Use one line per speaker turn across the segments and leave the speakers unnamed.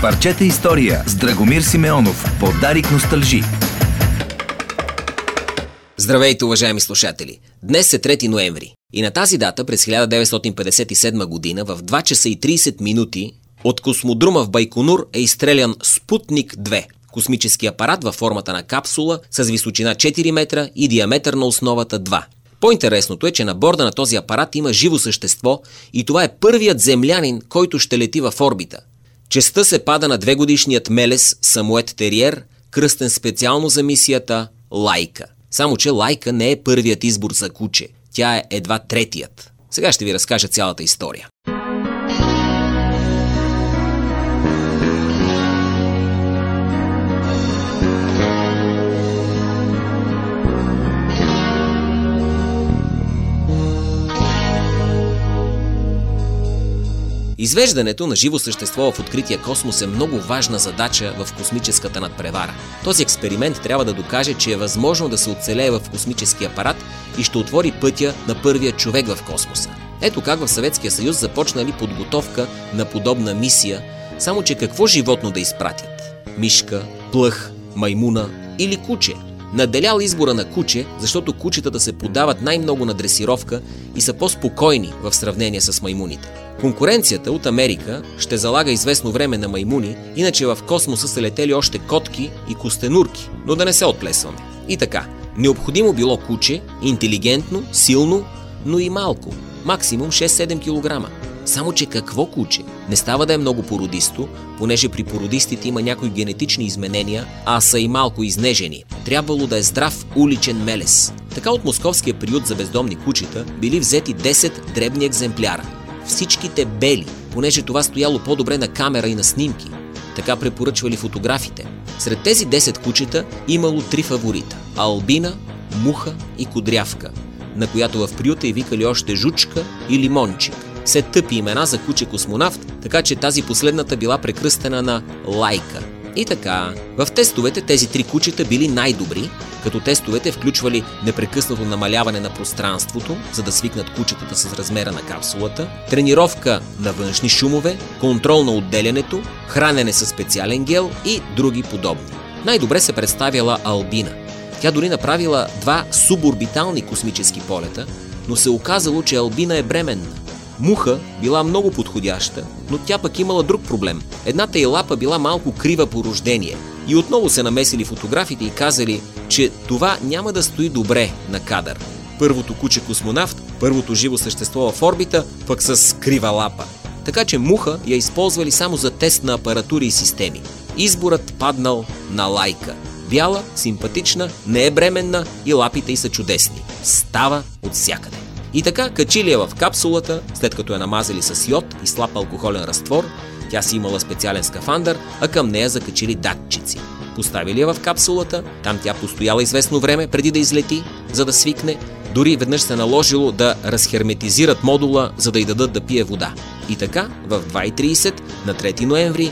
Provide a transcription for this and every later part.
Парчета история с Драгомир Симеонов. Подарик носталжи.
Здравейте, уважаеми слушатели! Днес е 3 ноември и на тази дата през 1957 година в 2 часа и 30 минути от космодрума в Байконур е изстрелян Спутник 2. Космически апарат във формата на капсула с височина 4 метра и диаметър на основата 2. По-интересното е, че на борда на този апарат има живо същество и това е първият землянин, който ще лети в орбита. Честта се пада на 2-годишният мелес Самует Териер, кръстен специално за мисията Лайка. Само че Лайка не е първият избор за куче, тя е едва третият. Сега ще ви разкажа цялата история. Извеждането на живо същество в открития космос е много важна задача в космическата надпревара. Този експеримент трябва да докаже, че е възможно да се оцелее в космически апарат и ще отвори пътя на първия човек в космоса. Ето как в Съветския съюз започнали подготовка на подобна мисия, само че какво животно да изпратят? Мишка, плъх, маймуна или куче? Наделял избора на куче, защото кучетата се подават най-много на дресировка и са по-спокойни в сравнение с маймуните. Конкуренцията от Америка ще залага известно време на маймуни, иначе в космоса са летели още котки и костенурки, но да не се отплесваме. И така, необходимо било куче, интелигентно, силно, но и малко, максимум 6-7 кг. Само че какво куче? Не става да е много породисто, понеже при породистите има някои генетични изменения, а са и малко изнежени. Трябвало да е здрав уличен мелес. Така от московския приют за бездомни кучета били взети 10 дребни екземпляра. Всичките бели, понеже това стояло по-добре на камера и на снимки. Така препоръчвали фотографите. Сред тези 10 кучета имало 3 фаворита – Албина, Муха и Кудрявка, на която в приюта й викали още Жучка и Лимончик. Все тъпи имена за куче-космонавт, така че тази последната била прекръстена на Лайка. И така, в тестовете тези 3 кучета били най-добри, като тестовете включвали непрекъснато намаляване на пространството, за да свикнат кучетата с размера на капсулата, тренировка на външни шумове, контрол на отделянето, хранене със специален гел и други подобни. Най-добре се представяла Албина. Тя дори направила 2 суборбитални космически полета, но се оказало, че Албина е бременна. Муха била много подходяща, но тя пък имала друг проблем. Едната й лапа била малко крива по рождение. И отново се намесили фотографите и казали, че това няма да стои добре на кадър. Първото куче-космонавт, първото живо същество в орбита, пък с крива лапа. Така че Муха я използвали само за тест на апаратури и системи. Изборът паднал на Лайка. Бяла, симпатична, не е бременна и лапите й са чудесни. Става от всякъде. И така качили я в капсулата, след като я намазали с йод и слаб алкохолен разтвор, тя си имала специален скафандър, а към нея закачили датчици. Поставили я в капсулата, там тя постояла известно време преди да излети, за да свикне, дори веднъж се наложило да разхерметизират модула, за да й дадат да пие вода. И така, в 2:30 на 3 ноември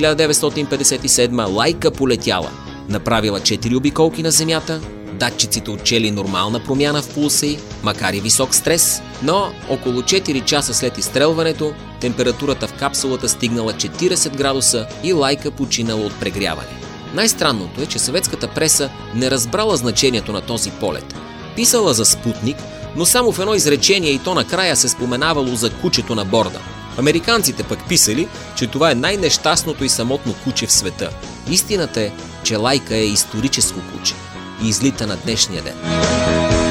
1957 Лайка полетяла. Направила 4 обиколки на Земята, датчиците отчели нормална промяна в пулса й, макар и висок стрес, но около 4 часа след изстрелването, температурата в капсулата стигнала 40 градуса и Лайка починала от прегряване. Най-странното е, че съветската преса не разбрала значението на този полет. Писала за Спутник, но само в едно изречение и то накрая се споменавало за кучето на борда. Американците пък писали, че това е най-нещастното и самотно куче в света. Истината е, че Лайка е историческо куче и излита на днешния ден.